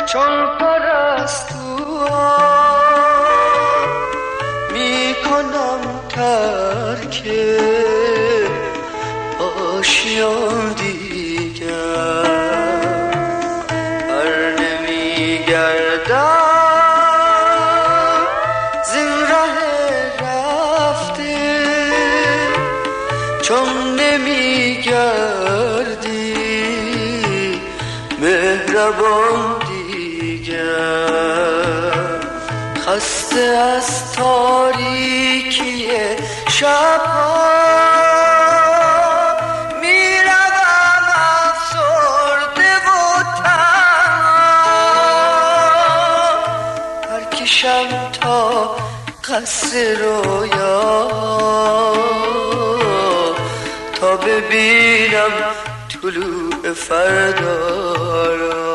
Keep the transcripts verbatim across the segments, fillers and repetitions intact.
چون پرستوها می کنم ترک آشیان دیگر، هر نمی گردم زین ره رفته، چون نمی گردی مهربان دیگر. خسته از تاریکی شبها میروم افسرده و تنها، پرکشم تا قصر رویا تا ببینم طلوع فردا را.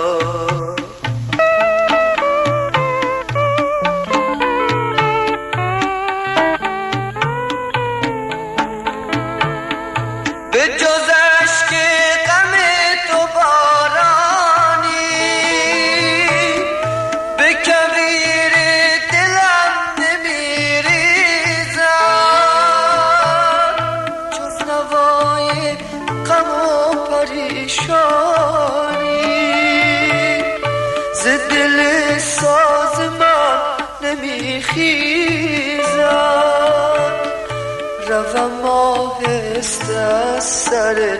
به جز اشک غم تو بارانی به کویر دلم نمیریزد، جز نوای غم و پریشانی ز دل ساز من نمیخیزد. روم آهسته از سر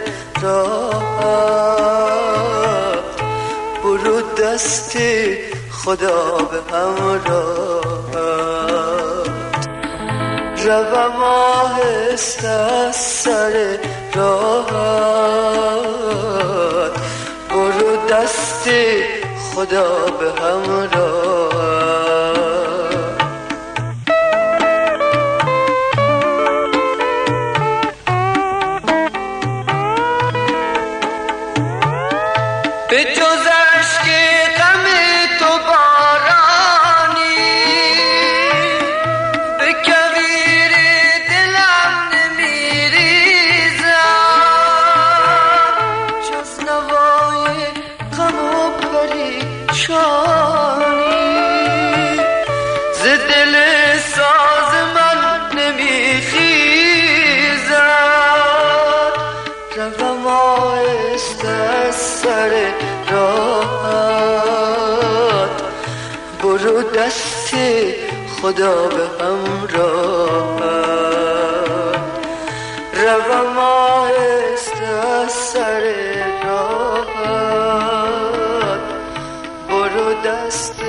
راهت، برو دست خدا به همراهت. روم آهسته از سر راهت، برو دست خدا به همراهت. به جز اشک غم تو بارانی به کویر دلم نمیریزد، جز نوای غم و پریشانی ز دل ساز من نمیخیزد. روم آهسته از سر راحت، برو دست خدا به همراهت. روم آهسته از سر راحت، برو دست